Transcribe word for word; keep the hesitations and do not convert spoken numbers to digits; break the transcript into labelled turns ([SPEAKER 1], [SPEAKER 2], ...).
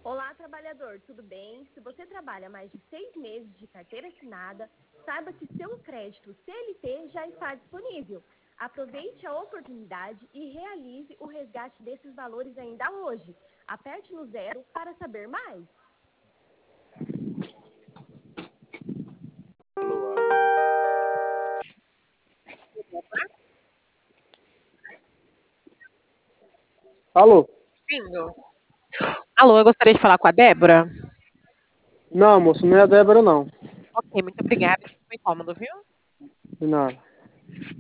[SPEAKER 1] Olá, trabalhador, tudo bem? Se você trabalha mais de seis meses de carteira assinada, saiba que seu crédito C L T já está disponível. Aproveite a oportunidade e realize o resgate desses valores ainda hoje. Aperte no zero para saber mais.
[SPEAKER 2] Alô?
[SPEAKER 3] Vindo. Alô, eu gostaria de falar com a Débora.
[SPEAKER 2] Não, moço, não é a Débora, não.
[SPEAKER 3] Ok, muito obrigada. Desculpa o incômodo, viu?
[SPEAKER 2] De nada.